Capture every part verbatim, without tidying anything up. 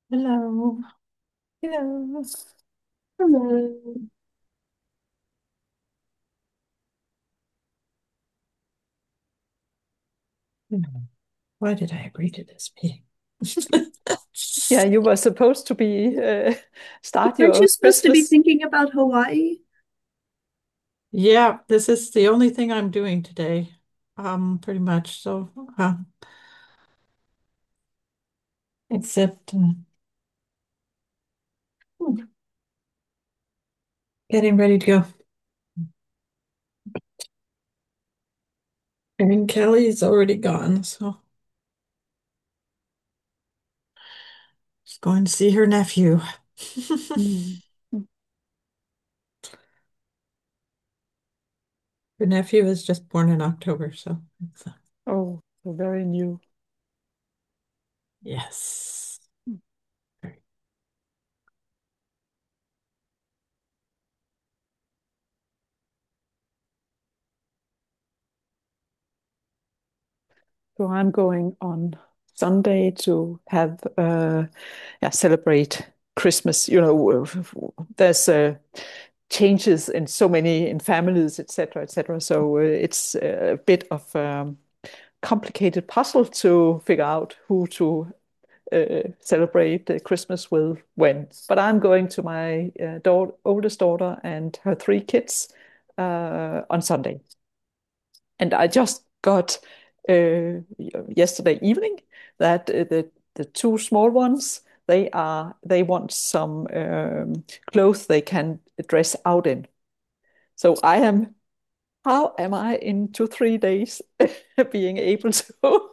Hello. Hello. Hello. Why did I agree to this meeting? Yeah, you were supposed to be uh, start Aren't your you supposed to be Christmas. thinking about Hawaii? Yeah, this is the only thing I'm doing today. Um, pretty much. So, uh, except uh, getting ready to go. And Kelly's already gone, so she's going to see her nephew. Mm. Her nephew was just born in October, so it's, uh, Oh, so very new. yes. Very- So I'm going on Sunday to have uh, yeah, celebrate Christmas. You know, there's uh, changes in so many in families, et cetera, et cetera. So uh, it's a bit of um, complicated puzzle to figure out who to uh, celebrate uh, Christmas with when. But I'm going to my uh, daughter, oldest daughter and her three kids uh, on Sunday. And I just got uh, yesterday evening that uh, the the two small ones they are they want some um, clothes they can dress out in. So I am how am I in two, three days being able to,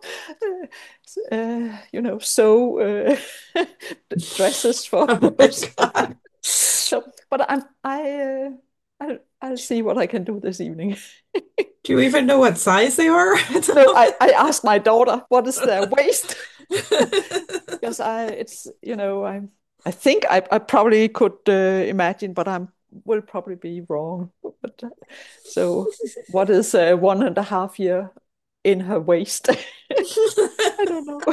uh, you know, sew uh, dresses for Oh my those? God. So, but I'm, I, uh, I'll, I'll see what I can do this evening. Do you even know what size they are? No, I, I asked my daughter what is their waist because I, it's, you know, I'm, I think I, I probably could uh, imagine, but I'm will probably be wrong. But uh, so, what is uh, one and a half year in her waist? I don't know.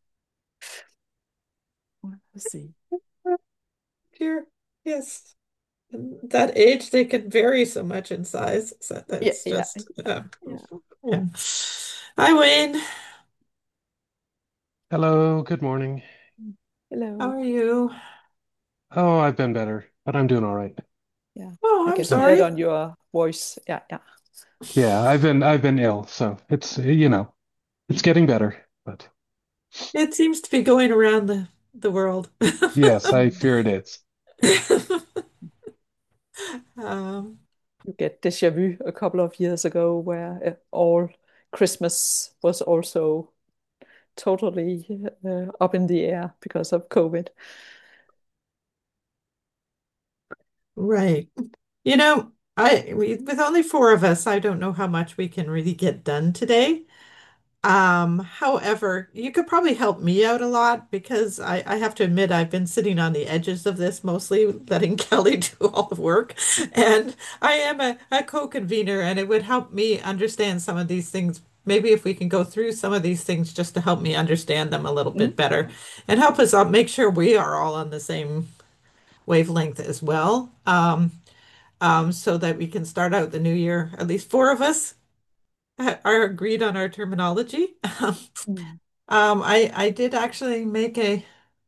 Let's see. Dear, yes. That age, they could vary so much in size. So Yeah, that's yeah, just, uh, yeah. yeah. Hi, Wayne. Hello, good morning. How Hello. are you? Oh, I've been better, but I'm doing all right. Yeah, Oh, I I'm can hear it sorry. on your voice. Yeah, yeah. Yeah, I've been I've been ill, so it's you know, it's getting better, but It seems to be going around the, the world. yes, I fear it is. Um, You get déjà vu a couple of years ago where uh, all Christmas was also totally uh, up in the air because of COVID. right. You know, I we, with only four of us, I don't know how much we can really get done today. Um, however, you could probably help me out a lot because I, I have to admit I've been sitting on the edges of this mostly, letting Kelly do all the work. And I am a, a co-convener, and it would help me understand some of these things. Maybe if we can go through some of these things just to help me understand them a little bit Mm, better and help us out make sure we are all on the same wavelength as well. Um, um, so that we can start out the new year, at least four of us ha- are agreed on our terminology. mm, Um, I I did actually make a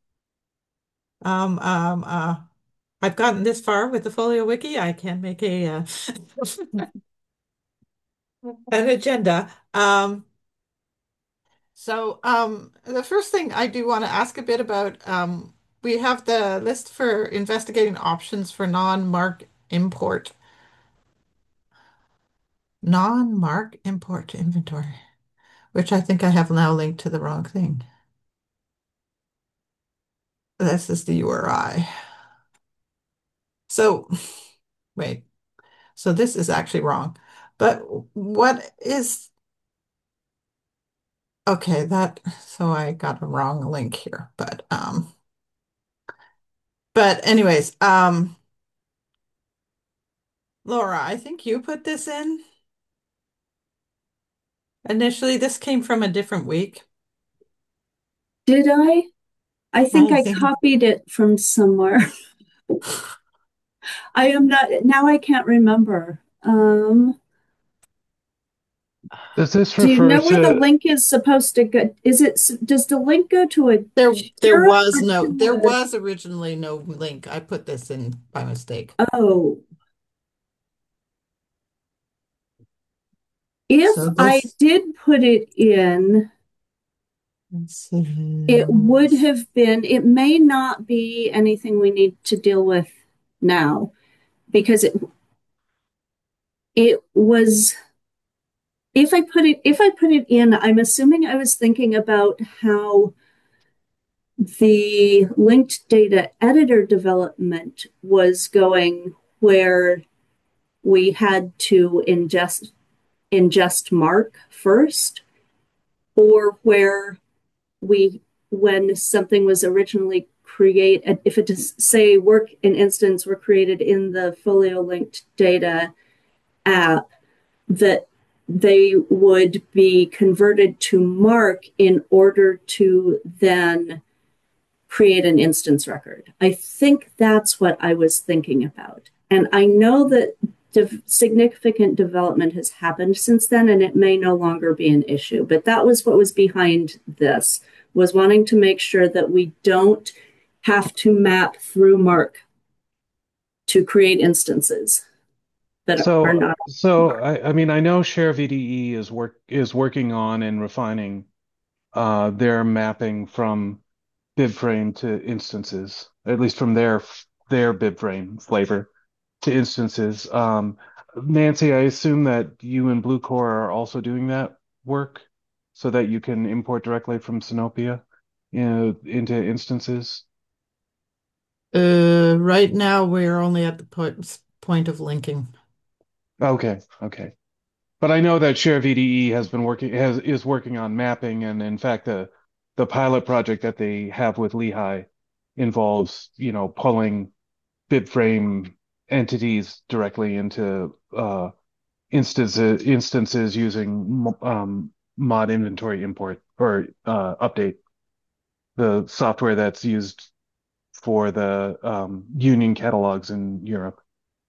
um um uh I've gotten this far with the Folio Wiki. I can make a uh, mm, an agenda. Um, so um the first thing I do want to ask a bit about um we have the list for investigating options for non-mark import, non-mark import inventory, which I think I have now linked to the wrong thing. This is the U R I. So wait, so this is actually wrong. But what is okay, that so I got a wrong link here. But um but anyways, um Laura, I think you put this in. Initially, this came from a different week. mm. Did I? I think I I think copied it from somewhere. I am not, now I can't remember. Um, Does this do you refer know where the to? link is supposed to go? Is it, does the link go to a there there sheriff was or no there to was originally no link. I put this in by mistake. a, oh, if So I this did put it in, this it would is have been, it may not be anything we need to deal with now because it, it was, if I put it, if I put it in, I'm assuming I was thinking about how the linked data editor development was going, where we had to ingest ingest mark first, or where we, when something was originally created, if it is say work in instance were created in the folio linked data app, that they would be converted to mark in order to then create an instance record. I think that's what I was thinking about. And I know that de- significant development has happened since then, and it may no longer be an issue. But that was what was behind this, was wanting to make sure that we don't have to map through Mark to create instances that are So, not so Mark. I, I mean, I know Share V D E is work is working on and refining uh, their mapping from BibFrame to instances, at least from their their BibFrame flavor to instances. Um, Nancy, I assume that you and Bluecore are also doing that work so that you can import directly from Sinopia, you know, into instances. uh right now we're only at the point point of linking. Okay, okay. But I know that Share V D E has been working has is working on mapping, and in fact, the the pilot project that they have with Lehigh involves, you know, pulling BibFrame entities directly into uh, instances instances using um, mod inventory import or uh, update, the software that's used for the um, union catalogs in Europe.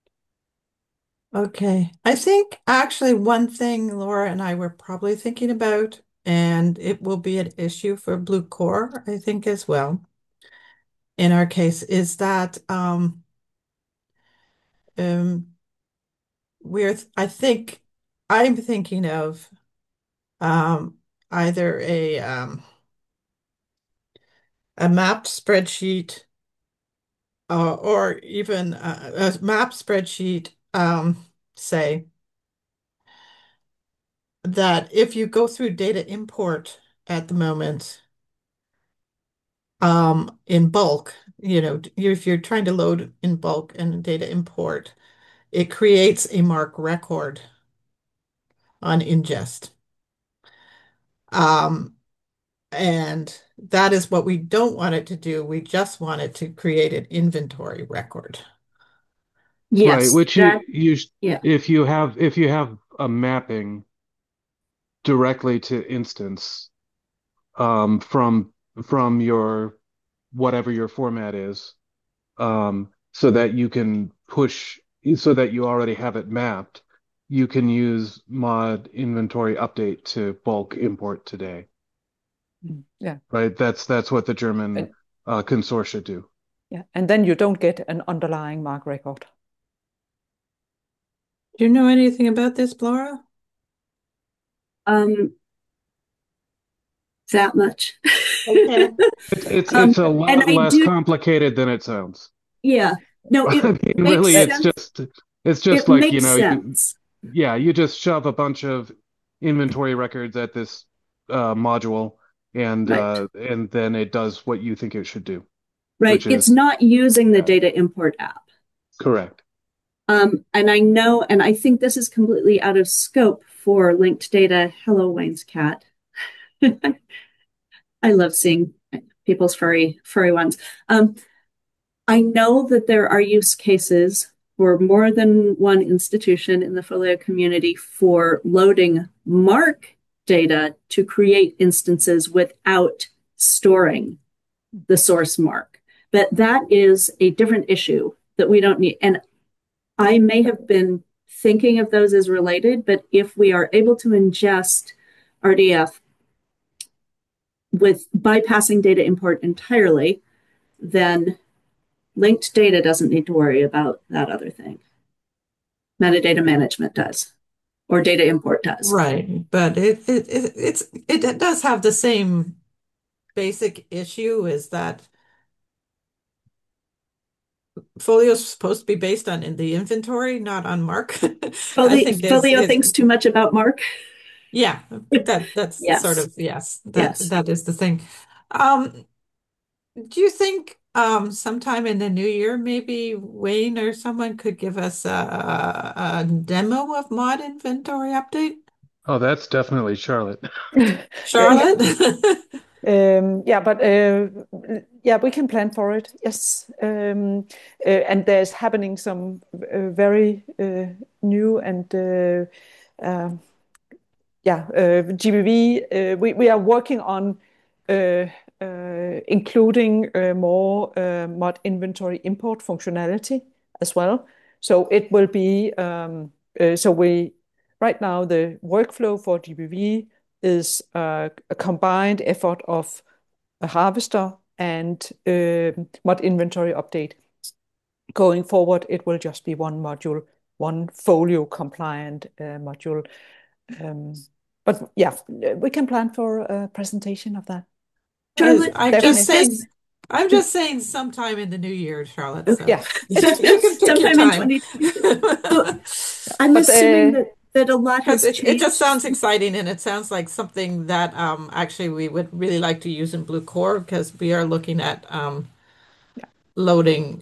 Okay. I think actually one thing Laura and I were probably thinking about, and it will be an issue for Blue Core, I think, as well, in our case, is that um, um, we're, I think, I'm thinking of um, either a um, a mapped spreadsheet uh, or even a, a map spreadsheet, um, say, that if you go through data import at the moment, um, in bulk, you know, if you're trying to load in bulk and data import, it creates a MARC record on ingest. Um, and that is what we don't want it to do. We just want it to create an inventory record. Right, Yes, which that, you you yeah, if you have if you have a mapping directly to instance um, from from your whatever your format is, um, so that you can push so that you already have it mapped, you can use mod inventory update to bulk import today, Mm, yeah. right? That's that's what the German And uh, consortia do. yeah, and then you don't get an underlying mark record. Do you know anything about this, Laura? um, that much. Okay. It's it's um, it's a and lot I less do, complicated than it sounds. yeah, no, it I mean, makes really, That it's sense. just it's It just like, you makes know, you, sense. yeah, you just shove a bunch of inventory records at this uh, module, and Right. uh, and then it does what you think it should do, Right. which It's is not using the yeah, data import app. correct. Um, and I know, and I think this is completely out of scope for linked data. Hello, Wayne's cat. I love seeing people's furry, furry ones. Um, I know that there are use cases for more than one institution in the Folio community for loading MARC data to create instances without storing the source mark. But that is a different issue that we don't need. And I may have been thinking of those as related, but if we are able to ingest R D F with bypassing data import entirely, then linked data doesn't need to worry about that other thing. Metadata management does, or data import does. Right, but it it, it it's it, it does have the same basic issue is that Folio is supposed to be based on in the inventory, not on Mark. I Folio, think there's Folio is thinks too much about Mark. yeah, that that's sort Yes, of yes, that yes. that is the thing. Um, do you think um sometime in the new year maybe Wayne or someone could give us a, a demo of mod inventory update? Oh, that's definitely Charlotte. Uh, yeah, Charlotte? um, yeah, but uh, yeah, we can plan for it. Yes, um, uh, and there's happening some uh, very uh, new and uh, um yeah, uh, G B V. Uh, we we are working on uh, uh, including uh, more uh, mod inventory import functionality as well. So it will be um, uh, so we right now the workflow for G B V is uh, a combined effort of a harvester and uh, mod inventory update. Going forward, it will just be one module, one folio compliant uh, module. Um, but yeah, we can plan for a presentation of that. I, Charlotte, I'm just is Definitely. saying, this I'm just saying sometime in the new year, Charlotte. So Yeah. you can pick your sometime in time. twenty twenty-six? So I'm But assuming uh, that, that a lot Because has it, it just changed. sounds exciting and it sounds like something that um, actually we would really like to use in Blue Core because we are looking at um, loading.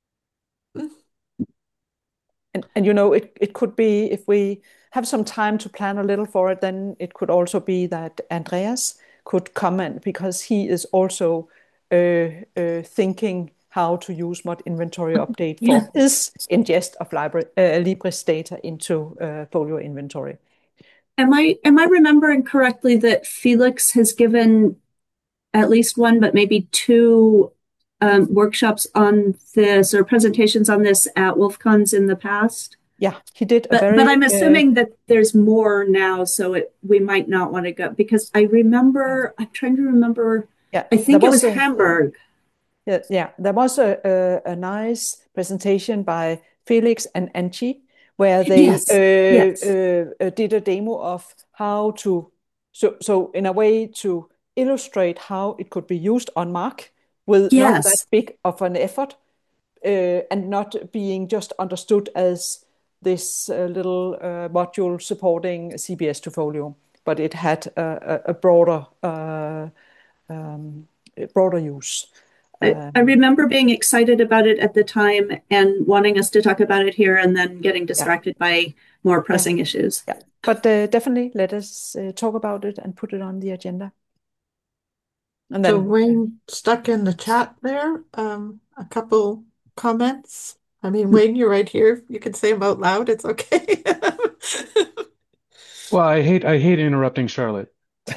and and you know it it could be if we have some time to plan a little for it, then it could also be that Andreas could comment because he is also uh, uh, thinking how to use mod inventory update Yeah. for his ingest of library uh, Libris data into uh, Folio inventory. Am I am I remembering correctly that Felix has given at least one, but maybe two um, workshops on this or presentations on this at WolfCons in the past? Yeah, he did a But but very I'm uh, assuming that there's more now, so it we might not want to go because I yeah, remember I'm trying to remember. yeah. I There think it was was a Hamburg. Yeah, yeah. There was a, a, a nice presentation by Felix and Anchi where they Yes, uh, yes, uh, uh, did a demo of how to, so, so in a way to illustrate how it could be used on Mark with not that yes. big of an effort uh, and not being just understood as this uh, little uh, module supporting C B S to Folio, but it had a, a, a broader, uh, um, broader use. I, I Um, remember being excited about it at the time and wanting us to talk about it here, and then getting yeah, distracted by more yeah, pressing issues. yeah. But uh, definitely let us uh, talk about it and put it on the agenda. And So then, Wayne stuck in the chat there um, a couple comments. I mean, Wayne, you're right here. You can say them out loud. It's okay. Well, I hate I hate interrupting Charlotte.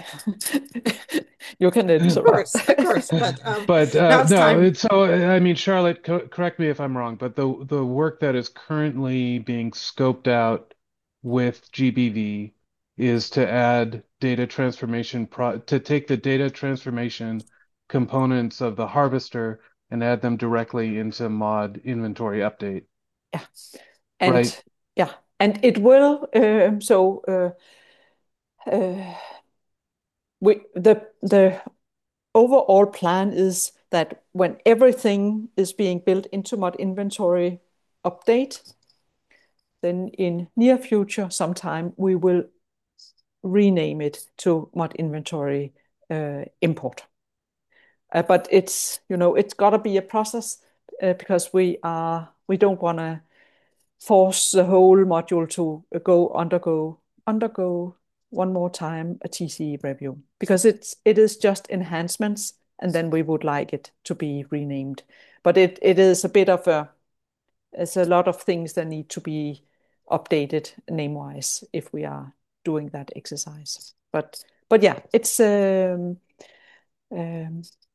you can Of interrupt. course, of course. But um, But uh, now it's no, time. it's so I mean, Charlotte, co correct me if I'm wrong, but the the work that is currently being scoped out with G B V is to add data transformation pro to take the data transformation components of the harvester and add them directly into mod inventory update, Yeah, right? and yeah, and it will. Um, so uh, uh, we the the overall plan is that when everything is being built into mod inventory update, then in near future, sometime we will rename it to mod inventory uh, import. Uh, but it's you know it's got to be a process uh, because we are we don't want to force the whole module to go undergo undergo one more time a T C E review because it's it is just enhancements and then we would like it to be renamed. But it it is a bit of a there's a lot of things that need to be updated name wise if we are doing that exercise. But but yeah, it's um, um,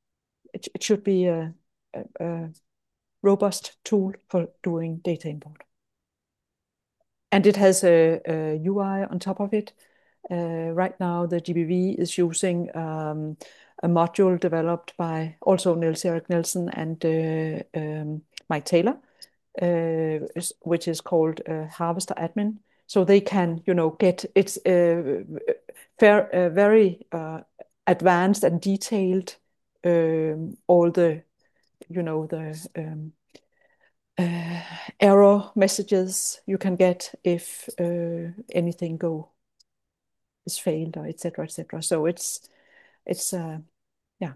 it, it should be a, a, a robust tool for doing data import. And it has a, a U I on top of it. Uh, right now, the G B V is using um, a module developed by also Niels Erik Nielsen and uh, um, Mike Taylor, uh, which is called uh, Harvester Admin. So they can, you know, get it's uh, fair, uh, very uh, advanced and detailed. Um, all the, you know, the um, uh, error messages you can get if uh, anything go is failed or et cetera, et cetera. So it's it's uh, yeah,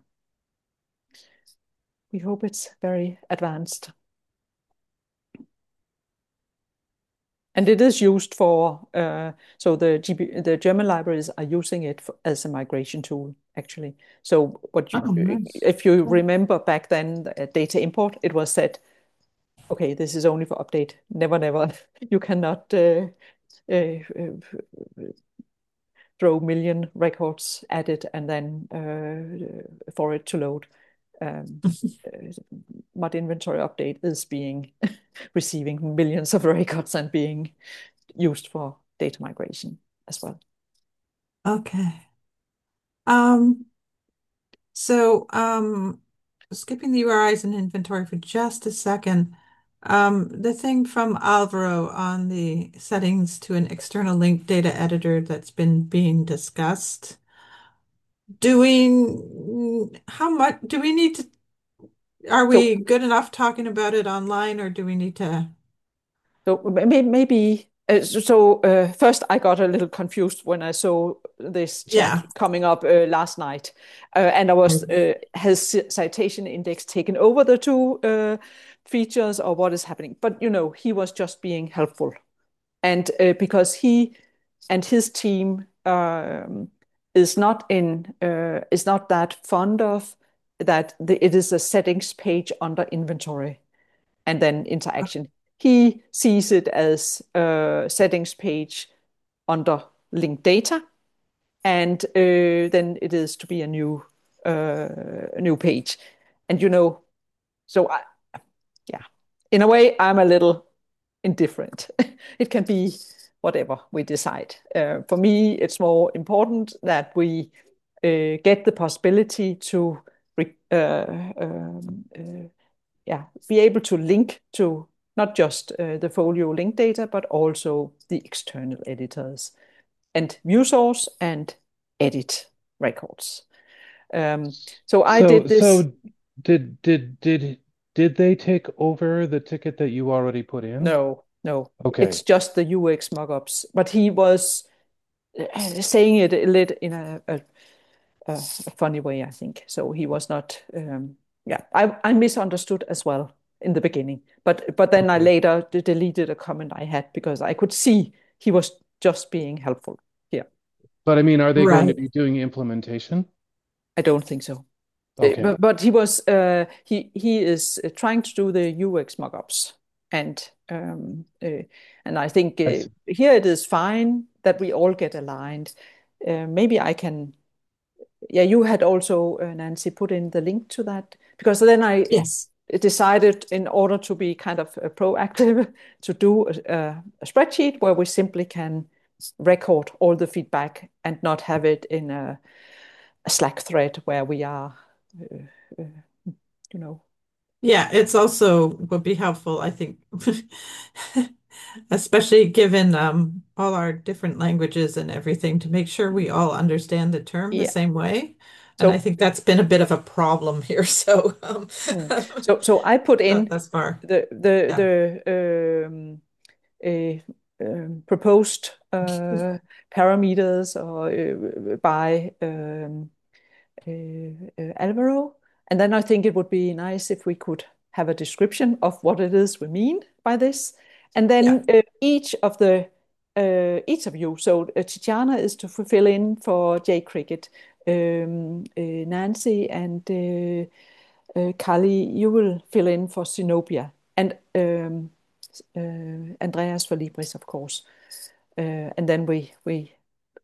we hope it's very advanced. And it is used for, uh, so the G B, the German libraries are using it for, as a migration tool, actually. So what you, Oh, nice. if you Okay. remember back then, uh, data import, it was said, okay, this is only for update. Never, never. You cannot uh, uh, uh, throw million records at it and then uh, for it to load. Um, uh, Mod inventory update is being receiving millions of records and being used for data migration as well. Okay. Um, so um, skipping the U R Is and inventory for just a second. Um, the thing from Alvaro on the settings to an external link data editor that's been being discussed. Doing how much do we need to, are So, we good enough talking about it online or do we need to? so maybe uh, so uh, first I got a little confused when I saw this chat Yeah. coming up uh, last night, uh, and I was uh, has citation index taken over the two uh, features or what is happening? But you know, he was just being helpful, and uh, because he and his team um, is not in uh, is not that fond of that the, it is a settings page under inventory and then interaction. He sees it as a settings page under linked data, and uh, then it is to be a new uh, a new page. And you know, so I, yeah, in a way, I'm a little indifferent. It can be whatever we decide. Uh, for me, it's more important that we uh, get the possibility to uh, um, uh, yeah, be able to link to not just uh, the folio link data, but also the external editors and view source and edit records. Um, so I So did this. so did did did did they take over the ticket that you already put in? No, no, it's Okay. just the U X mockups. But he was uh, saying it a little in a, a, a funny way, I think. So he was not. Um, yeah, I I misunderstood as well in the beginning, but but then I Okay. later deleted a comment I had because I could see he was just being helpful here. But I mean, are they going to Right. be doing implementation? I don't think so. Uh, Okay. But, but he was uh, he he is uh, trying to do the U X mockups, and um, uh, and I think I uh, see. here it is fine that we all get aligned. Uh, maybe I can. Yeah, you had also uh, Nancy put in the link to that because then I Yes. decided in order to be kind of uh, proactive to do a, a spreadsheet where we simply can record all the feedback and not have it in a, a Slack thread where we are. Uh, uh, you know. Yeah, it's also would be helpful, I think, especially given um, all our different languages and everything, to make sure we all understand the term the Yeah. same way. And I So, think that's been a bit of a problem here. So, um, mm. so, so I put not in thus far. the the Yeah. the um, a um, proposed uh, parameters or uh, by um, uh, uh, Alvaro, and then I think it would be nice if we could have a description of what it is we mean by this, and Yeah. then uh, each of the uh, each of you. So uh, Titiana is to fill in for J Cricket, um, uh, Nancy and uh, uh, Kali, you will fill in for Zenobia, and um, uh, Andreas for Libris, of course. Uh, and then we we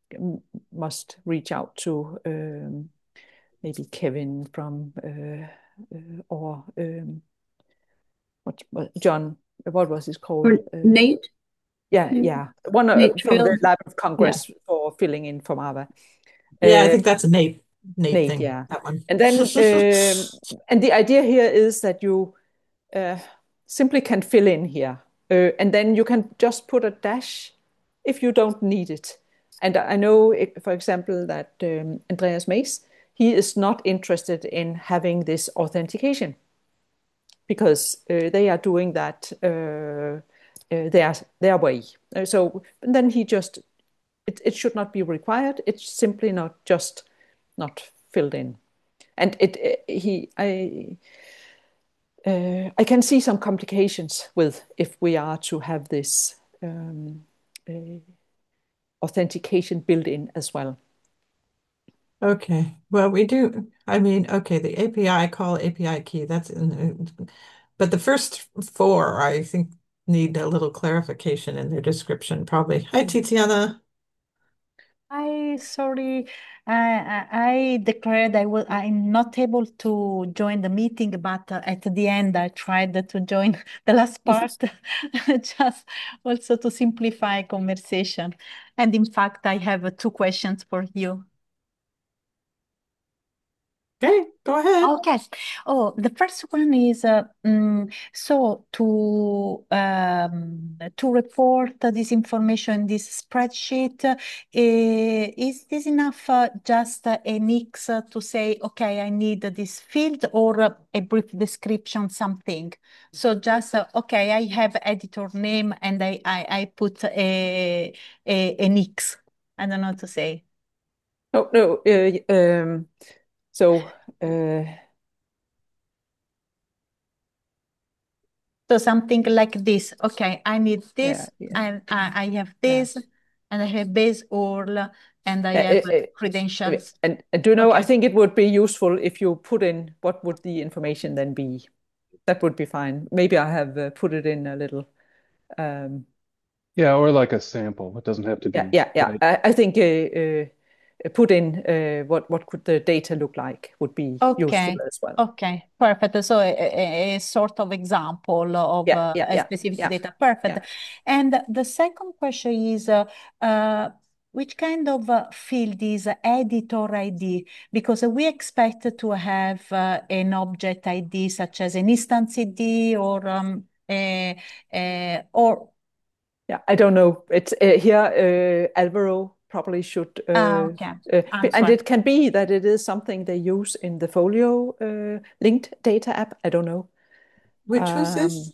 must reach out to um, maybe Kevin from uh, uh, or um, what, what John, what was it Or called? Uh, Nate, yeah, maybe? yeah, one uh, Nate from the Trill. Lab of Yeah. Congress for filling in for Marva. Yeah, I Uh, think that's a Nate Nate Nate, thing, yeah. that one. And then, um, and the idea here is that you uh, simply can fill in here. Uh, and then you can just put a dash if you don't need it. And I know, it, for example, that um, Andreas Mays, he is not interested in having this authentication because uh, they are doing that uh, uh, their, their way. Uh, so then he just, it, it should not be required. It's simply not just not filled in. And it, it he, I, uh, I can see some complications with if we are to have this um, uh, authentication built in as well. Okay. Well, we do. I mean, okay, the A P I call A P I key, that's in, but the first four, I think, need a little clarification in their description, probably. Hi, Mhm. Tiziana. I sorry, I, I I declared I will. I'm not able to join the meeting, but uh, at the end I tried to join the last part, just also to simplify conversation. And in fact, I have uh, two questions for you. Okay, go ahead. Okay. Oh, the first one is uh, mm, so to um, to report this information, this spreadsheet, uh, is this enough uh, just uh, an X uh, to say, okay, I need this field or uh, a brief description, something. So just, uh, okay, I have editor name and I, I, I put a, a, an X. I don't know what to say. No, no. Uh, um, so uh, So something like this. Okay, I need yeah, this, yeah, and I, I have yeah. this, and I have base U R L, and I Yeah, have it, it, credentials. and, and do you know, I Okay. think it would be useful if you put in what would the information then be. That would be fine. Maybe I have uh, put it in a little. Um, Yeah, or like a sample. It doesn't have to yeah, be yeah, yeah. right. I, I think uh, uh, put in uh, what what could the data look like would be useful Okay. as well. Okay. Perfect. So a, a, a sort of example of Yeah, uh, yeah, a yeah, specific yeah, data. Perfect. yeah. And the second question is, uh, uh, which kind of uh, field is editor I D? Because we expect to have uh, an object I D such as an instance I D or um, a, a, or Yeah, I don't know. It's uh, here. Uh, Alvaro probably should, ah, uh, okay. uh, be- and Answer. it can be that it is something they use in the Folio uh, linked data app. I don't know. Which was Um, this?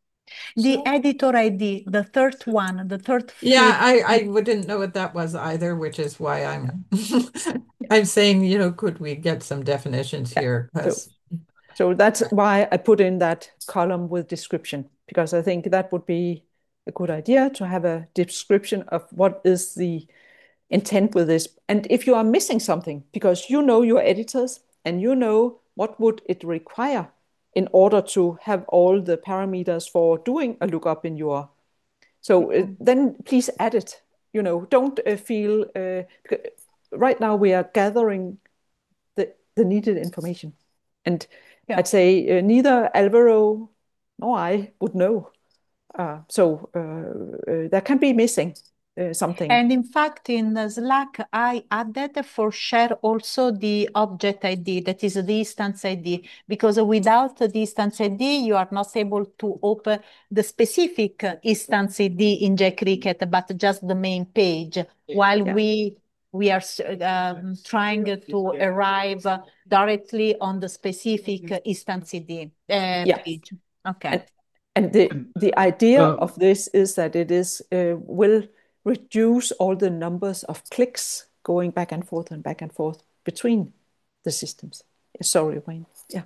The So, editor I D, the third one, the third yeah, field. I I didn't know what that was either, which is why yeah, I'm I'm saying, you know, could we get some definitions yeah. here? So, Because so that's why I put in that column with description because I think that would be a good idea to have a description of what is the intent with this. And if you are missing something, because you know your editors and you know what would it require in order to have all the parameters for doing a lookup in your, so uh, then please add it. You know, don't uh, feel, uh, right now we are gathering the, the needed information. And Yeah. I'd say uh, neither Alvaro nor I would know. Uh, so uh, uh, there can be missing uh, something. And in fact, in the Slack, I added for share also the object I D, that is the instance I D, because without the instance I D, you are not able to open the specific instance I D in jCricket, but just the main page, while Yeah. we we are um, trying to arrive directly on the specific instance I D uh, Yeah. page. Okay. And and the And the idea uh, of this is that it is uh, will reduce all the numbers of clicks going back and forth and back and forth between the systems. Sorry, Wayne. Yeah.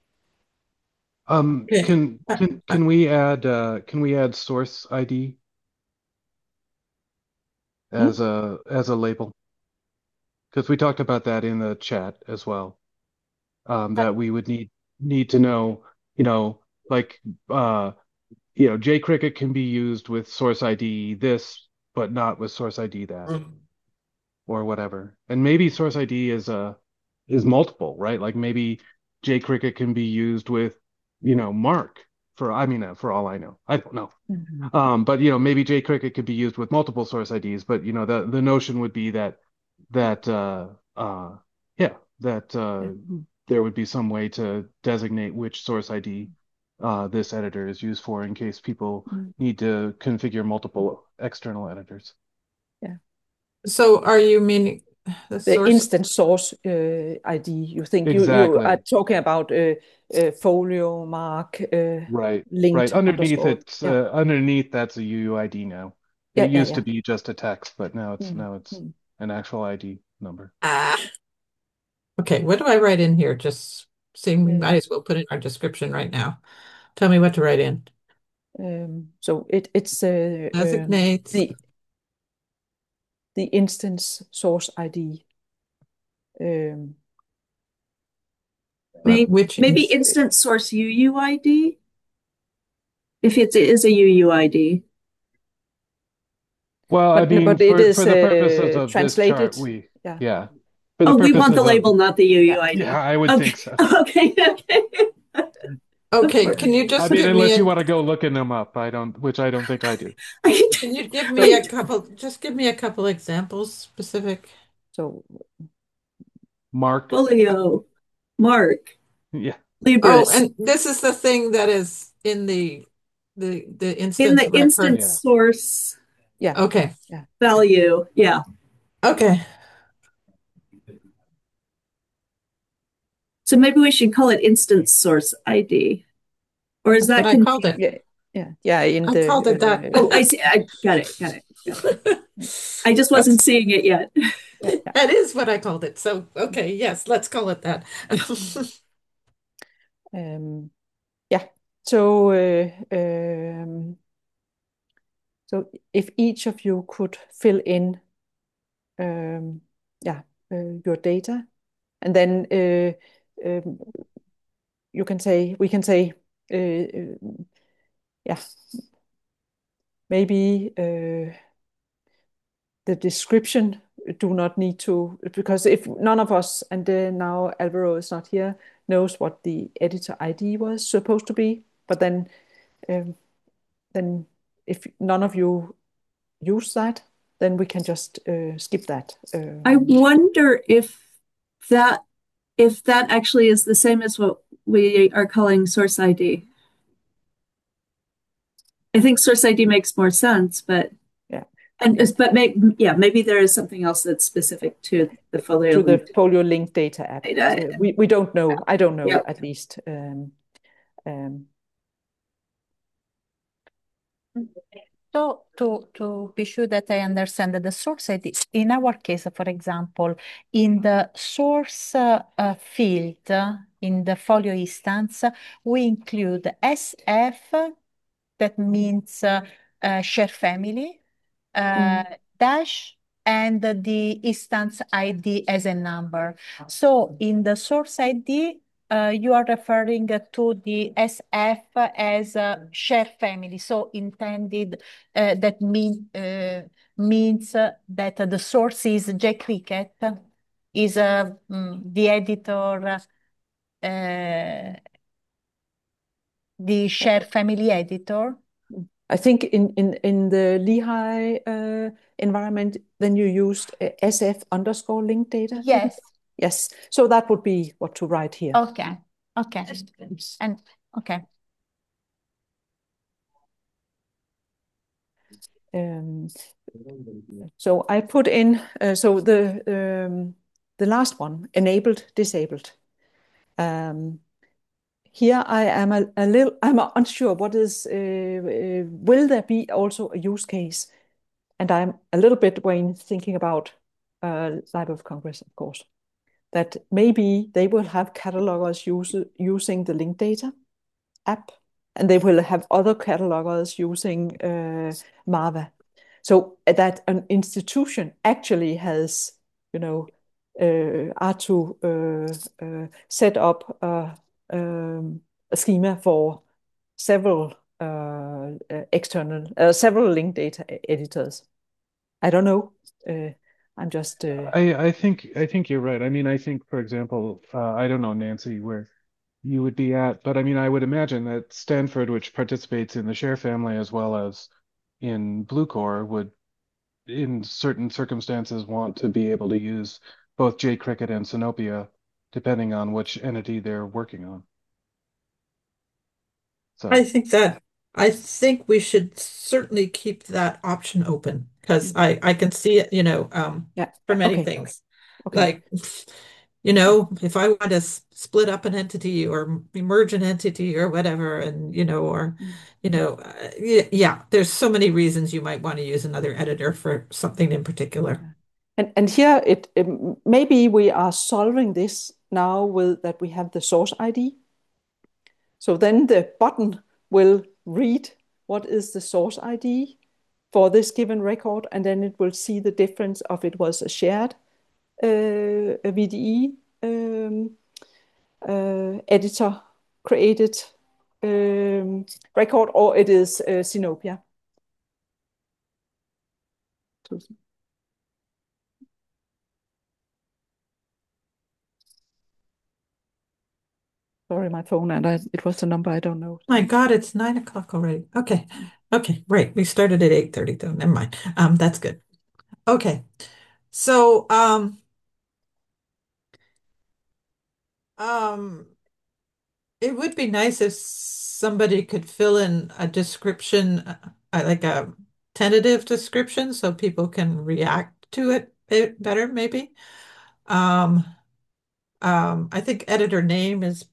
um, okay. can Uh, can uh, can we add uh, can we add source I D Hmm? as a as a label? Because we talked about that in the chat as well. Um, that we would need need to know, you know, like uh, you know, jCricket can be used with source I D this, but not with source I D that, or whatever. And maybe source I D is uh is multiple, right? Like maybe jCricket can be used with, you know, Mark for, I mean, uh, for all I know. I don't know. Mhm. Um, but you know, maybe jCricket could be used with multiple source I Ds, but you know, the the notion would be that that uh uh yeah, that Yeah. uh there would be some way to designate which source I D uh this editor is used for in case people Mm. need to configure multiple external editors. Yeah. So are you meaning the The source? instant source uh, I D. You think you you are Exactly. talking about uh, uh, folio, mark, uh, Right. Right. linked Underneath underscore. it's Yeah. uh, underneath that's a U U I D now. Yeah. It Yeah. used to Yeah. be just a text, but now it's Mm. now it's Mm. an actual I D number. Ah, okay. What do I write in here? Just seeing, we might Uh, as well put in our description right now. Tell me what to write in. um, so it it's uh, um, Designates. the the instance source I D. Um, But Maybe, which maybe is instant source U U I D if it's, it is a U U I D. Well, I but mean, but it for is for the purposes uh, of this chart, translated. we Yeah. yeah, for the Oh, we want the purposes of label, not the Yeah. yeah, U U I D. I would Okay. think so. Okay. Okay. Of okay. course. Can you I just mean, give me unless you a want to go looking them up, I don't, which I don't think I do. can you give me a Wait. couple just give me a couple examples specific? So Mark, Folio, Mark, yeah, Oh, Libris. and this is the thing that is in the the the In instance the instant record. yeah. source yeah. Okay. Yeah. value. Yeah. Okay. So maybe we should call it instance source I D. Or is That's what that I called confusing? it. Yeah. Yeah. Yeah. In I called it that. the Oh, I see. I got it. Got it. Got it. uh, I just wasn't That's seeing it yet. yeah. Yeah. that is what I called it. So, okay, yes, let's call it that. Um, yeah. So uh, um, so if each of you could fill in um, yeah uh, your data, and then uh, um, you can say we can say uh, uh, yeah maybe uh, the description do not need to, because if none of us, and then now Alvaro is not here, knows what the editor I D was supposed to be, but then um, then if none of you use that, then we can just uh, skip that. I Um, wonder if that if that actually is the same as what we are calling source I D. I think source I D makes more sense, but yeah, and but may, yeah, maybe there is something else that's specific to the folio to the linked Folio Link data app. data. Uh, we we don't know. I don't know Yeah. at least. Um, um, So to, to be sure that I understand that the source I D, in our case, for example, in the source uh, uh, field, uh, in the folio instance, we include S F, that means uh, uh, share family, uh, mm, dash, and the instance I D as a number. So in the source I D, uh, you are referring to the S F as a share family. So intended uh, that mean, uh, means uh, that the source is jCricket, is uh, mm, the editor, uh, the yeah. share family editor. I think in in in the Lehigh uh, environment, then you used uh, S F underscore link data, maybe. Yes. Yes. So that would be what to write here. Okay. Okay. And okay. Um, so I put in uh, so the um, the last one, enabled, disabled. Um, here I am a, a little I'm unsure what is uh, uh, will there be also a use case, and I'm a little bit when thinking about uh, Library of Congress, of course, that maybe they will have catalogers use, using the link data app, and they will have other catalogers using uh, Marva. So that an institution actually has, you know, uh, are to uh, uh, set up a, um, a schema for several uh, uh, external, uh, several link data e- editors. I don't know. Uh, I'm just uh, I I think I think you're right. I mean, I think, for example, uh, I don't know, Nancy, where you would be at. But I mean, I would imagine that Stanford, which participates in the Share family as well as in Bluecore, would, in certain circumstances, want to be able to use both jCricket and Sinopia, depending on which entity they're working on. I So, think that I think we should certainly keep that option open because Mm. I I can see it, you know, um, Yeah. for many Okay. things. Okay. Like, you know, if I want to s- split up an entity or merge an entity or whatever, and you know, or Mm. you know, uh, yeah, yeah, there's so many reasons you might want to use another editor for something in particular. Yeah. And and here it, it maybe we are solving this now with that we have the source I D. So then the button will read what is the source I D for this given record, and then it will see the difference of it was a shared uh, a V D E um, uh, editor created um, record, or it is uh, Sinopia. Sorry, my phone, and I, it was the number I don't know. My God, it's nine o'clock already. Okay. Okay, right. We started at eight thirty though. Never mind. Um, that's good. Okay. So, um, um, it would be nice if somebody could fill in a description, uh, like a tentative description, so people can react to it be- better, maybe. Um, um, I think editor name is,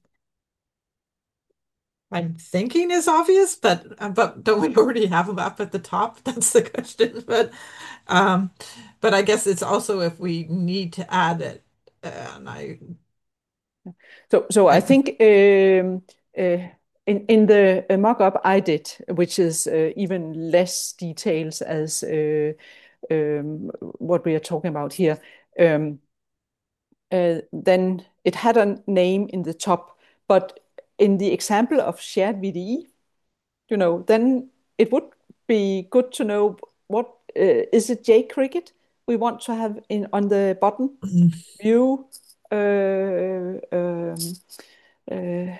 I'm thinking is obvious, but uh, but don't we already have them up at the top? That's the question. But um, but I guess it's also if we need to add it, and I, So, so I I think um, uh, in in the uh, mock-up I did, which is uh, even less details as uh, um, what we are talking about here, um, uh, then it had a name in the top, but in the example of shared V D E, you know, then it would be good to know what uh, is it jCricket we want to have in on the button view uh, um, uh,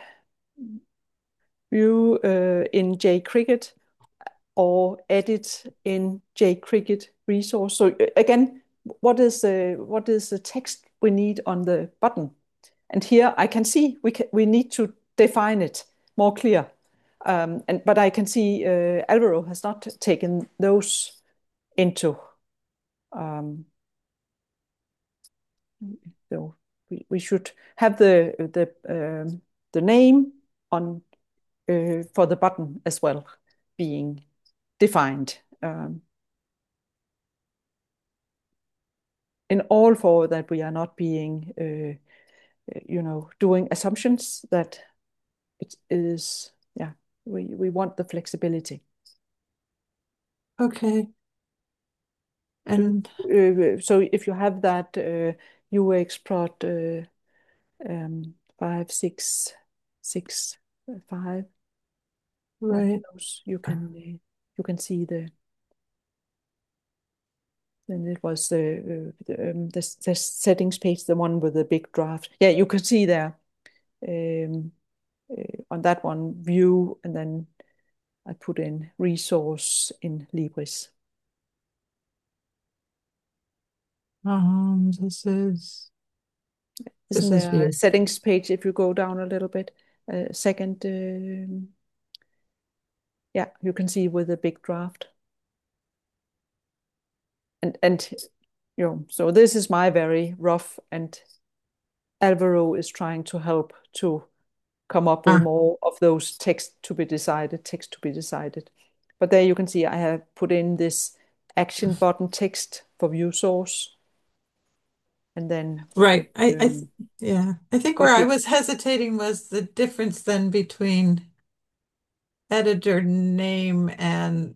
view uh, in jCricket or edit in jCricket resource. So uh, again, what is the what is the text we need on the button? And here I can see we can, we need to define it more clear. Um, and but I can see uh, Alvaro has not taken those into. Um, so we, we should have the the um, the name on uh, for the button as well being defined. Um, in all for that we are not being, uh, you know, doing assumptions that it is, yeah, we, we want the flexibility. okay. Do, And uh, so if you have that uh, U X prod uh, um, five, six, six, uh, five, one of right. those, you can uh, you can see the then it was the uh, the, um, the the settings page, the one with the big draft. Yeah, you can see there um, uh, on that one view, and then I put in resource in Libris. Um, this is Isn't this is there a view. settings page if you go down a little bit? Uh, second, um, yeah, you can see with the big draft. And and you know, so this is my very rough, and Alvaro is trying to help to come up with Ah, more of those text to be decided, text to be decided. But there you can see I have put in this action button text for view source, and then right. I, I, th- um, yeah. I think where what I we was hesitating was the difference then between editor name and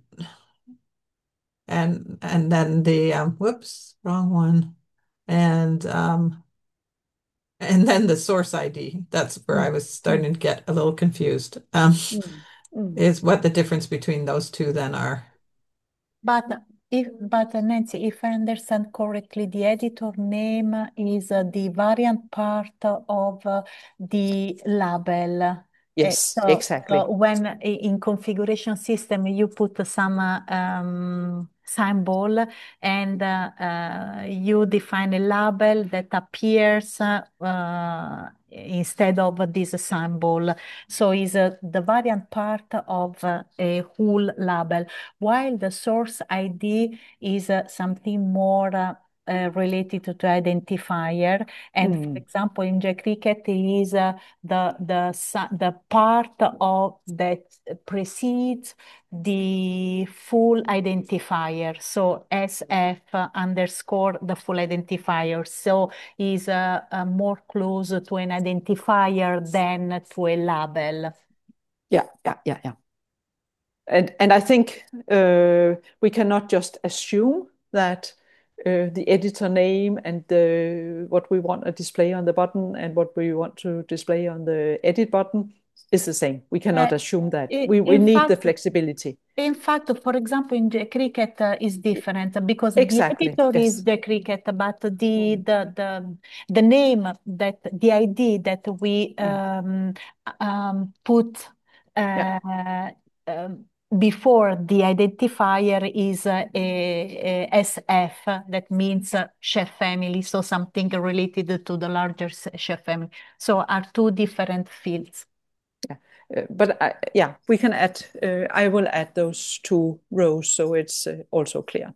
and and then the um, whoops, wrong one, and um, and then the source I D. That's where I mm, was mm, starting to get a little confused. Um, mm, mm. is what the difference between those two then are. But if, but uh, Nancy, if I understand correctly, the editor name is uh, the variant part of uh, the label. Uh, Yes, so, so exactly. when i- in configuration system you put some uh, um, symbol and uh, uh, you define a label that appears uh, uh, instead of this symbol. So is uh, the variant part of uh, a whole label, while the source I D is uh, something more uh, uh, related to identifier. And for Mm, example, in JCricket is uh, the the sa- the part of that precedes the full identifier. So S F underscore the full identifier. So is uh, uh, more close to an identifier than to a label. yeah, yeah, yeah, yeah. And and I think uh, we cannot just assume that uh, the editor name and the what we want to display on the button and what we want to display on the edit button is the same. We Uh, cannot assume that. i- We we in need the fact, flexibility. In fact, for example, in the cricket uh, is different because the Exactly. editor is Yes. the cricket, but the Mm, the the the name that the I D that we mm, um, um, put yeah. uh, um, before the identifier is uh, a, a S F, that means uh, chef family, so something related to the larger s- chef family. So are two different fields. Yeah. Uh, but I, yeah, we can add. Uh, I will add those two rows so it's uh, also clear.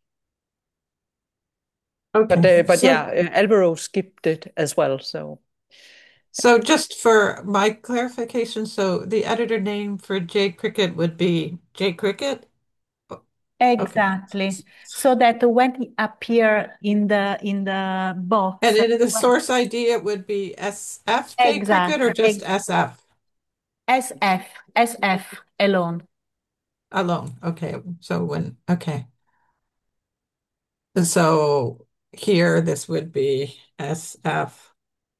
But Okay. uh, but yeah, So uh, Alvaro skipped it as well. So so just for my clarification, so the editor name for JCricket would be JCricket? O- Okay. Exactly. So that when it appear in the in the And box, in the when, source I D, it would be S F JCricket or exactly, just ex- S F S F, S F alone. alone? Okay. So when, okay. So here, this would be S F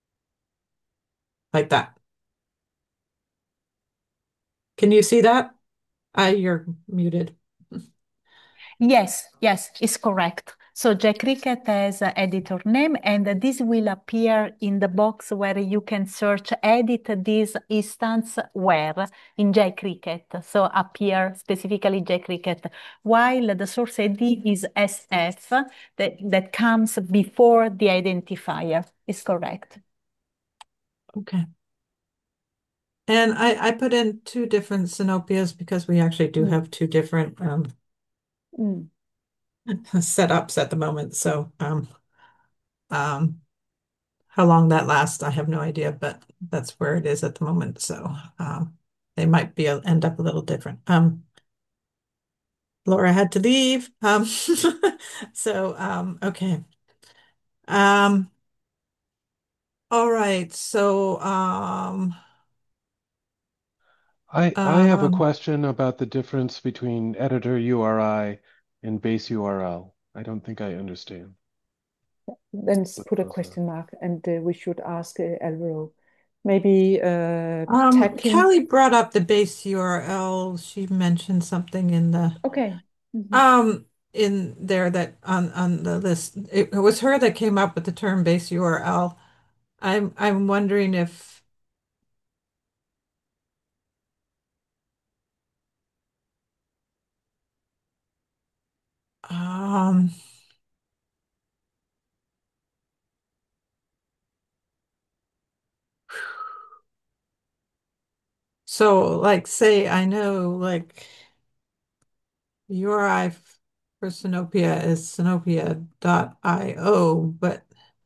like that. Can you see that? I, you're muted. Yes, yes, is correct. So JCricket has an editor name, and this will appear in the box where you can search edit this instance where in JCricket. So appear specifically JCricket, while the source I D is S F that, that comes before the identifier. Is correct. Okay. And I, I put in two different Synopias because we actually do mm, have two different um, mm. setups at the moment. So um, um, how long that lasts, I have no idea, but that's where it is at the moment. So um, they might be end up a little different. Um, Laura had to leave. Um, so um, okay. Um, all right. So um, I I have a um, question about the difference between editor U R I and base U R L. I don't think I understand Then what put a those are. question mark, and uh, we should ask uh, Alvaro. Maybe uh, um, tag him. Callie brought up the base U R L. She mentioned something in the Okay. Mhm. um in there that on on the list. It, it was her that came up with the term base U R L. I'm I'm wondering if um so like say I know like U R I for Sinopia is sinopia dot i o, but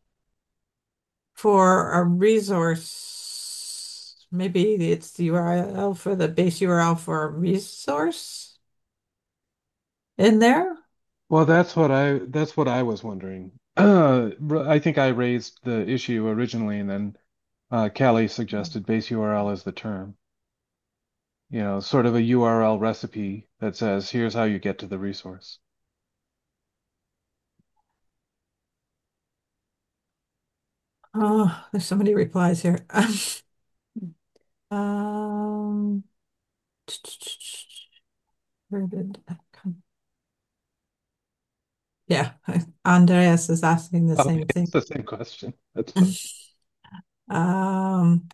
for a resource, maybe it's the U R L for the base U R L for a resource in there. Well, that's what I that's what I was wondering. Uh, I think I raised the issue originally, and then uh, Callie suggested base U R L as the term. You know, sort of a U R L recipe that says, here's how you get to the resource. Oh, there's so many replies here. Um, where did that come? Yeah, Andreas is asking the Okay, same it's thing. the same question. That's fine. Um,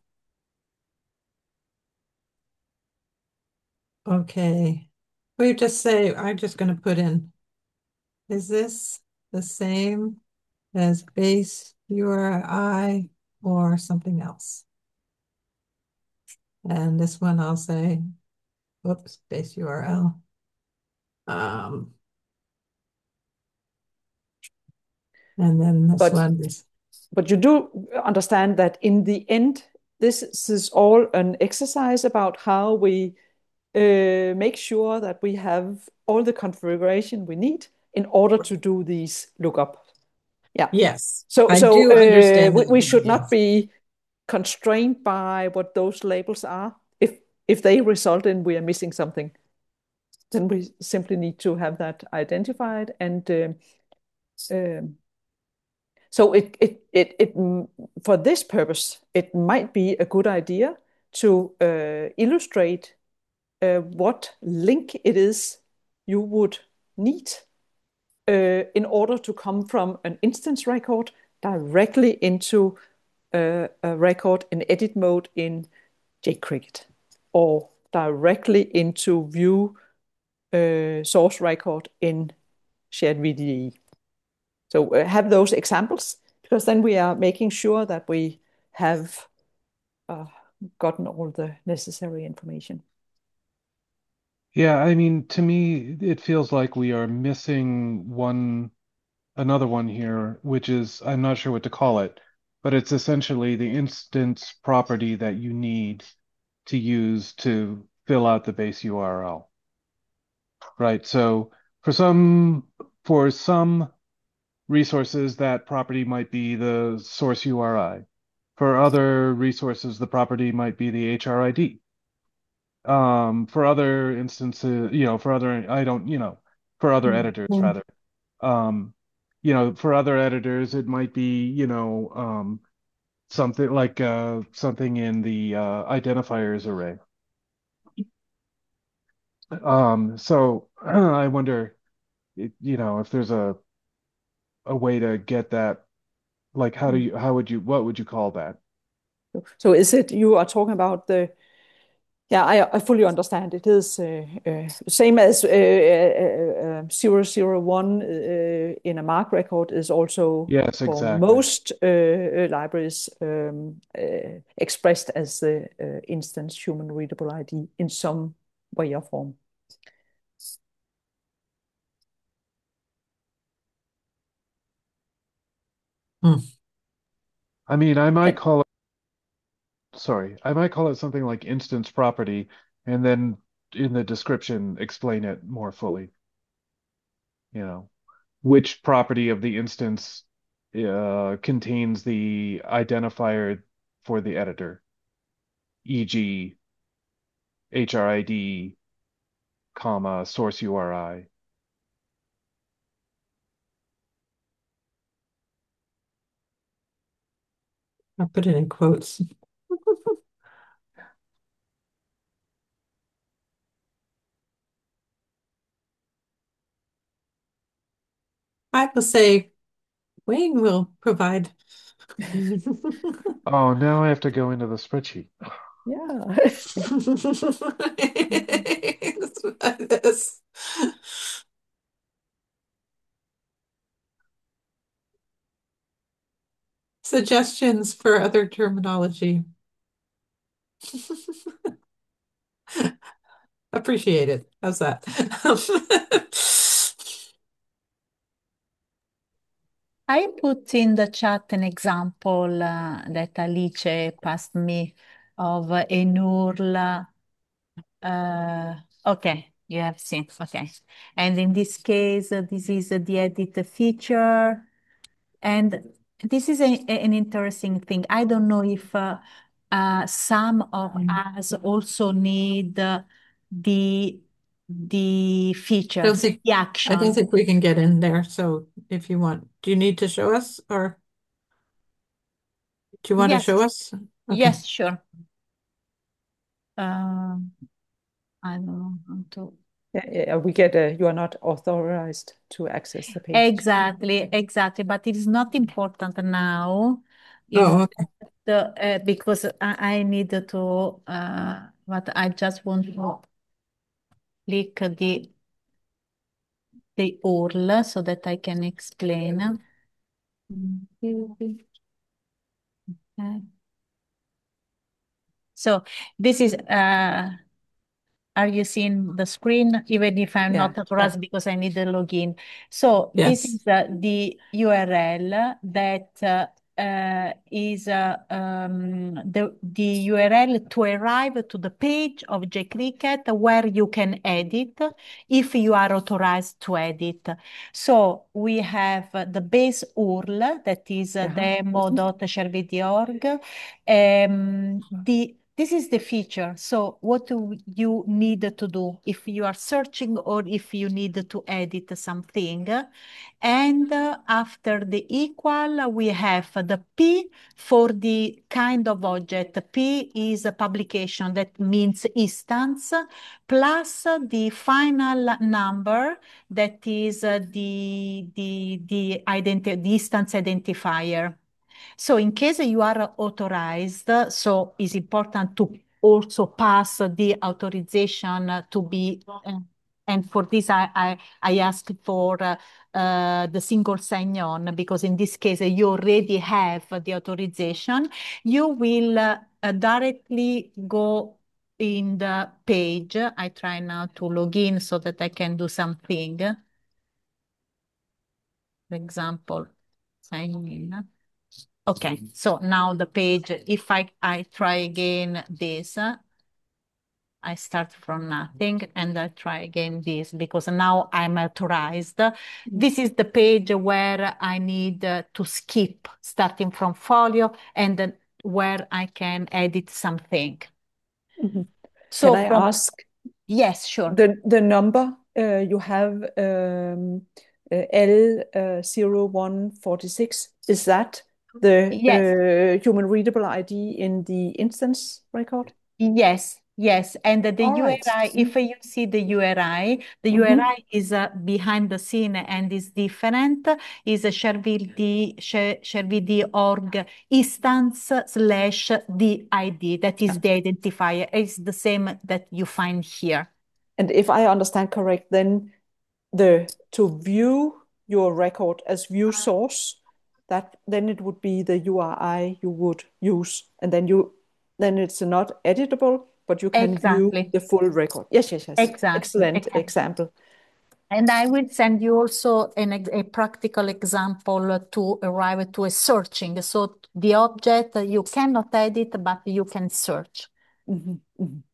okay. We just say, I'm just going to put in, is this the same as base U R I or something else? And this one I'll say, whoops, base U R L. Um, and then this But one is, but you do understand that in the end, this is all an exercise about how we uh, make sure that we have all the configuration we need in order to do these lookup. Yeah. yes, So I so do uh, understand we, that we now, should not yes. be constrained by what those labels are. If if they result in we are missing something, then we simply need to have that identified. And um, um, so it it it it mm, for this purpose, it might be a good idea to uh, illustrate uh, what link it is you would need uh, in order to come from an instance record directly into uh, a record in edit mode in jQuery, or directly into view uh, source record in shared V D E. So uh, have those examples, because then we are making sure that we have uh, gotten all the necessary information. Yeah, I mean, to me, it feels like we are missing one, another one here, which is, I'm not sure what to call it, but it's essentially the instance property that you need to use to fill out the base U R L, right? So for some, for some resources, that property might be the source U R I. For other resources, the property might be the H R I D. Um, for other instances, you know, for other, I don't, you know, for other editors Mhm. rather. Um, you know, for other editors, it might be, you know, um, something like uh, something in the uh, identifiers array. Um, so I wonder, it- you know, if there's a a way to get that, like, how do you, how would you, what would you call that? So is it you are talking about the Yeah, I, I fully understand. It is uh, uh, same as uh, uh, uh, zero zero one uh, in a MARC record is also Yes, for exactly. most uh, uh, libraries um, uh, expressed as the uh, instance human readable I D in some way or form. Hmm. I mean, I might And call it, sorry, I might call it something like instance property, and then in the description explain it more fully, you know, which property of the instance uh, contains the identifier for the editor, e g H R I D, comma, source U R I. I'll put it in quotes. I will say Wayne will provide. Oh, now I have to go into the spreadsheet. yeah, This. Suggestions for other terminology. Appreciate it. How's that? I put in the chat an example uh, that Alice passed me of a N U R L. Uh, okay, you have seen. Okay. And in this case, uh, this is uh, the edit feature. And this is a, a- an interesting thing. I don't know if uh, uh, some of us also need uh, the the I don't features, think the I don't action. think we can get in there. So if you want, do you need to show us or do you want to show Yes, us? Okay. yes, sure. Um, I don't know how to. Yeah, yeah, we get a, you are not authorized to access the pages. Exactly, exactly. But it is not important now. Is Oh, okay. the uh, because I, I need to uh, but I just want to click the the U R L so that I can explain. So this is uh are you seeing the screen? Even if I'm Yeah, not yeah. authorized because I need the login. So this Yes. is uh, the U R L that uh, uh, is uh, um, the, the U R L to arrive to the page of JCricket where you can edit if you are authorized to edit. So we have uh, the base U R L that is uh, Yeah. Mhm. demo.sharevd dot org. Um, the This is the feature. So what do you need to do if you are searching or if you need to edit something. And uh, after the equal, we have the P for the kind of object. P is a publication, that means instance, plus the final number, that is uh, the, the, the, identi the instance identifier. So in case you are authorized, so it's important to also pass the authorization to be, uh, and for this I, I, I asked for uh, uh, the single sign-on, because in this case you already have the authorization. You will uh, uh, directly go in the page. I try now to log in so that I can do something. For example, sign in. Okay, so now the page, if I, I try again this, uh, I start from nothing and I try again this because now I'm authorized. This is the page where I need uh, to skip starting from folio and then where I can edit something. Mhm. Can So I from, ask yes, sure. the the number uh, you have um, uh, L uh, zero one forty-six, is that the Yes. uh, human readable I D in the instance record? Yes, yes. And the All right. U R I, if you see the U R I, the Mm-hmm. U R I is uh, behind the scene and is different, is a ShareVD, Share- ShareVD org instance slash the I D. That Yeah. is the identifier. It's the same that you find here. And if I understand correct, then the to view your record as view source, that then it would be the U R I you would use, and then you then it's not editable, but you can view Exactly. the full record. Yes, yes, yes. Exactly. Excellent Exactly. example. And I will send you also an, ex- a practical example to arrive to a searching. So the object uh, you cannot edit, but you can search. Mhm, mhm.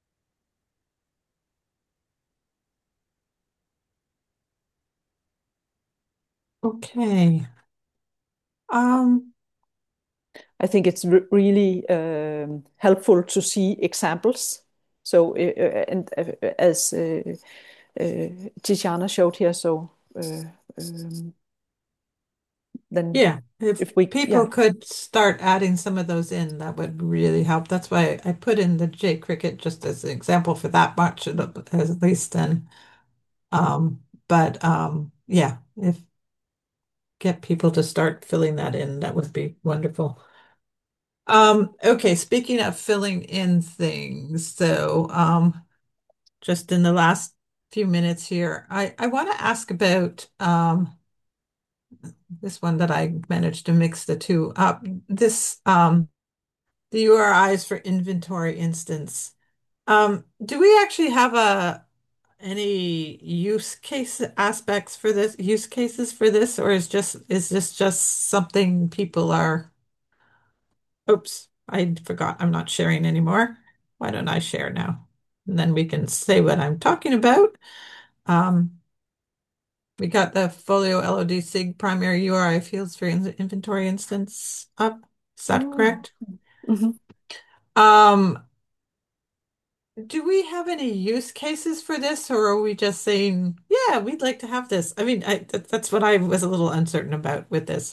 Okay. Um, I think it's re really um, helpful to see examples. So, uh, uh, and uh, as uh, uh, Tiziana showed here, so uh, um, then yeah, if if we, people yeah. could start adding some of those in, that would really help. That's why I put in the J Cricket just as an example for that much, at at least then. Um, but um, yeah, if get people to start filling that in, that would be wonderful. Um, okay, speaking of filling in things, so um, just in the last few minutes here, I, I want to ask about um, this one that I managed to mix the two up. This um, the U R Is for inventory instance. Um, do we actually have a any use case aspects for this, use cases for this, or is just is this just something people are, oops, I forgot I'm not sharing anymore. Why don't I share now? And then we can say what I'm talking about. Um, we got the Folio L O D SIG primary U R I fields for in inventory instance up. Is that Oh. correct? Mhm. Um, do we have any use cases for this, or are we just saying, yeah, we'd like to have this? I mean, I, that, that's what I was a little uncertain about with this.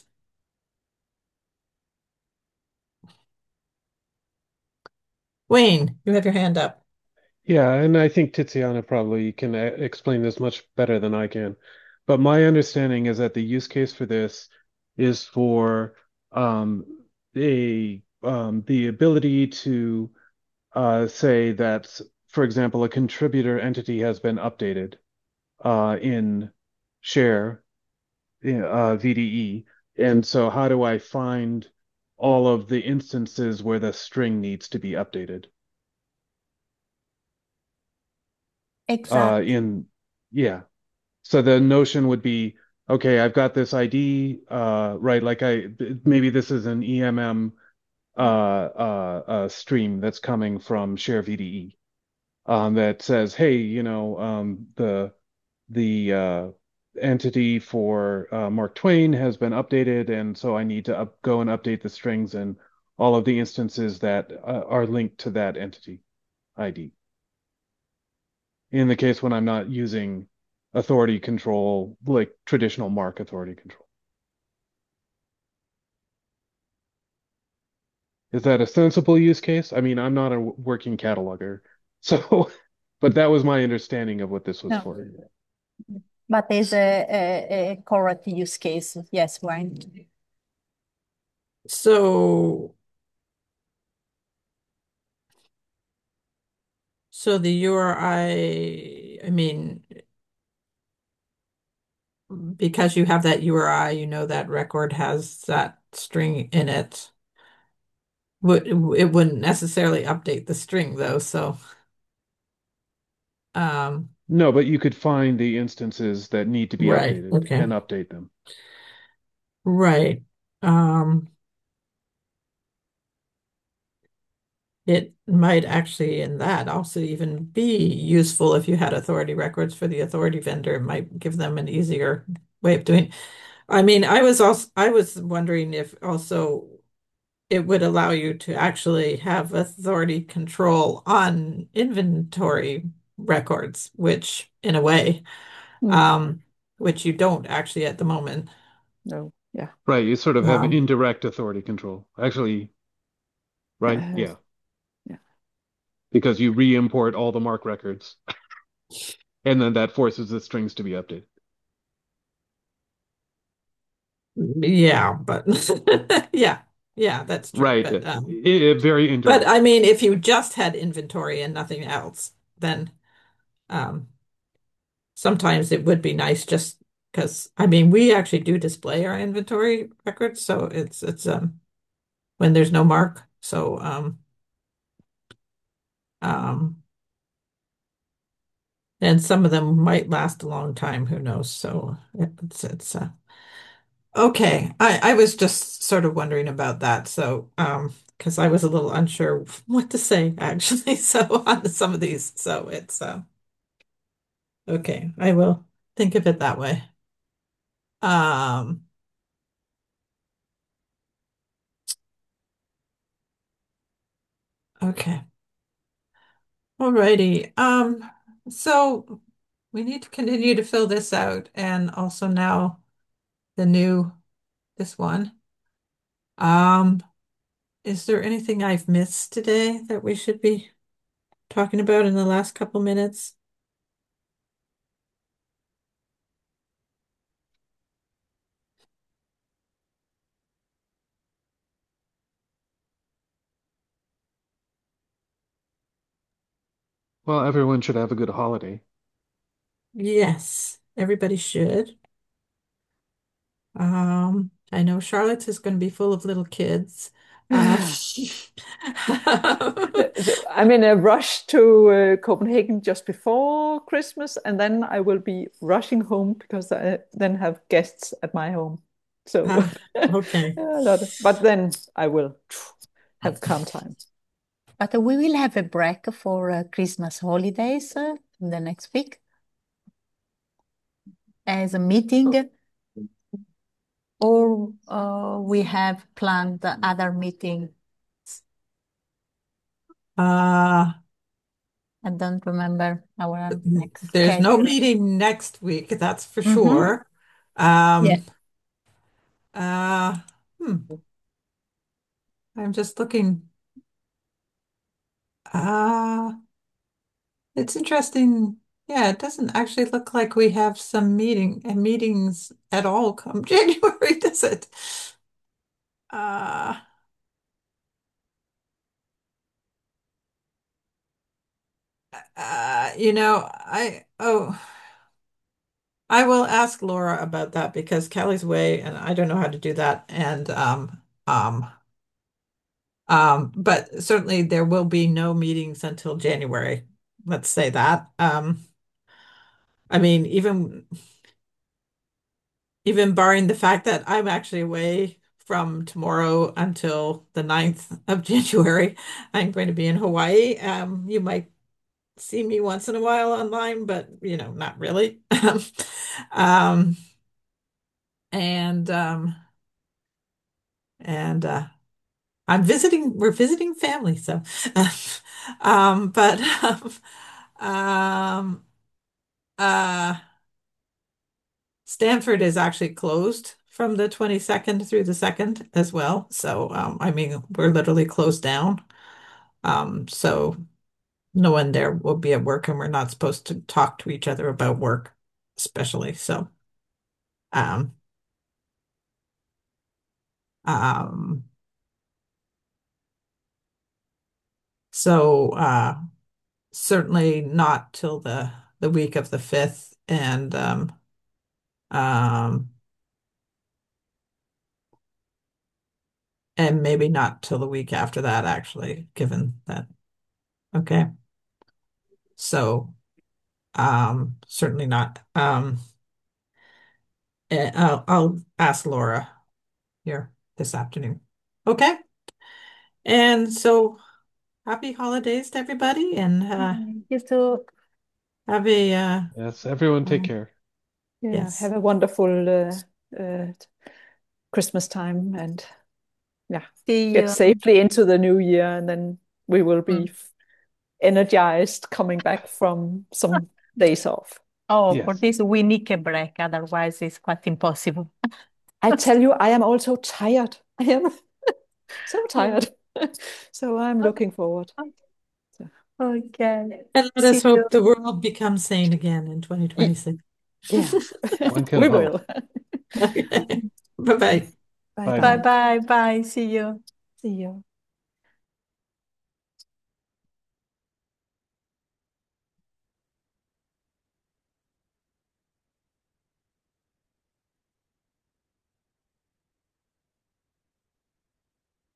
Wayne, you have your hand up. Yeah, and I think Tiziana probably can uh, explain this much better than I can. But my understanding is that the use case for this is for um, a um, the ability to uh, say that, for example, a contributor entity has been updated uh, in share uh, V D E. And so how do I find all of the instances where the string needs to be updated? Uh, Exactly. in yeah. So the notion would be, okay, I've got this I D, uh, right? Like I maybe this is an E M M uh, uh, uh, stream that's coming from share V D E um, that says, hey, you know, um, the the uh, entity for uh, Mark Twain has been updated, and so I need to up, go and update the strings and all of the instances that uh, are linked to that entity I D. In the case when I'm not using authority control, like traditional Mark authority control. Is that a sensible use case? I mean, I'm not a working cataloger, so, but that was my understanding of what this was No, for. but it's a, a, a correct use case. Yes, Wayne. So, so the U R I, I mean, because you have that U R I, you know that record has that string in it. Would it wouldn't necessarily update the string though, so um No, but you could find the instances that need to be right, updated okay. and update them. Right. Um it might actually in that also even be useful if you had authority records for the authority vendor. It might give them an easier way of doing. I mean, I was also I was wondering if also it would allow you to actually have authority control on inventory records, which in a way, Mm, um, which you don't actually at the moment. no, yeah. Right, you sort of have Um, indirect authority control. Actually, right? Uh, Yeah, yeah. because you re-import all the Mark records, and then that forces the strings to be updated. yeah, but yeah, yeah, that's true. Right, But i um, i very but I indirect. mean, if you just had inventory and nothing else, then um, sometimes it would be nice just because I mean, we actually do display our inventory records, so it's it's um when there's no mark. So um um and some of them might last a long time, who knows? So it's it's uh, okay. I I was just sort of wondering about that. So um because I was a little unsure what to say actually. So on some of these, so it's uh okay. I will think of it that way. Um okay. Alrighty. Um so we need to continue to fill this out and also now the new this one. Um Is there anything I've missed today that we should be talking about in the last couple minutes? Well, everyone should have a good holiday. Yes, everybody should. Um, I know Charlotte's is going to be full of little kids. Uh, I'm in a rush to uh, Copenhagen just before Christmas, and then I will be rushing home because I then have guests at my home. So, ah, a okay. lot. But then I will have calm time. But we will have a break for uh, Christmas holidays uh, the next week as a meeting, or uh, we have planned the other meeting. Uh, I don't remember our next there's no schedule. meeting next week, that's for Mm-hmm. sure. Yeah. Um, uh, hmm, I'm just looking. Uh, It's interesting. Yeah, it doesn't actually look like we have some meeting and meetings at all come January, does it? Uh, uh, you know, I oh, I will ask Laura about that because Kelly's away and I don't know how to do that. And um, um, um, but certainly there will be no meetings until January. Let's say that. Um, I mean, even even barring the fact that I'm actually away from tomorrow until the ninth of January, I'm going to be in Hawaii. Um, you might see me once in a while online, but you know, not really. Um, and um, and uh, I'm visiting, we're visiting family, so um, but um, um, uh, Stanford is actually closed from the twenty-second through the second as well. So, um, I mean, we're literally closed down. Um, so no one there will be at work and we're not supposed to talk to each other about work, especially. So, um, um, so, uh, certainly not till the, the week of the fifth and, um, um, and maybe not till the week after that, actually, given that. Okay. So, Um, certainly not. Um, eh, I'll, I'll ask Laura here this afternoon. Okay. And so happy holidays to everybody and uh, Mm, You too. have a uh, Yes, everyone take um, care. Yeah, have yes, a wonderful uh, uh, Christmas time and yeah, See get you. safely into the new year, and then we will be mm, f- energized coming back from some days off. Oh, for Yes. this we need a break, otherwise it's quite impossible. I tell you, I am also tired. I am so tired. So I'm looking forward. So, Okay. and let See us you. hope the world becomes sane again in y- twenty twenty-six. yeah, One can we hope. will. Okay. Bye-bye. Bye Bye Bye now. bye. bye bye. See you. See you.